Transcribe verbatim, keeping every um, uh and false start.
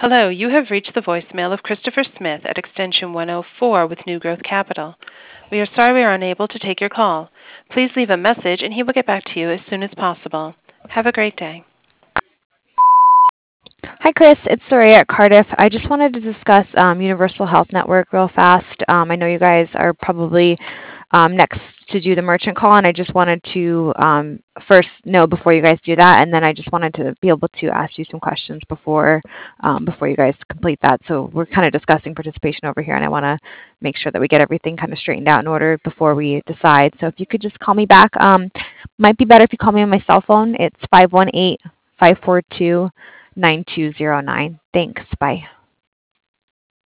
Hello, you have reached the voicemail of Christopher Smith at extension one oh four with New Growth Capital. We are sorry we are unable to take your call. Please leave a message and he will get back to you as soon as possible. Have a great day. Hi, Chris. It's Soraya at Cardiff. I just wanted to discuss um, Universal Health Network real fast. Um, I know you guys are probably um, next to do the merchant call, and I just wanted to um, first know before you guys do that, and then I just wanted to be able to ask you some questions before um, before you guys complete that. So we're kind of discussing participation over here, and I want to make sure that we get everything kind of straightened out in order before we decide. So if you could just call me back, um, might be better if you call me on my cell phone. It's five one eight, five four two, nine two zero nine. Thanks. Bye.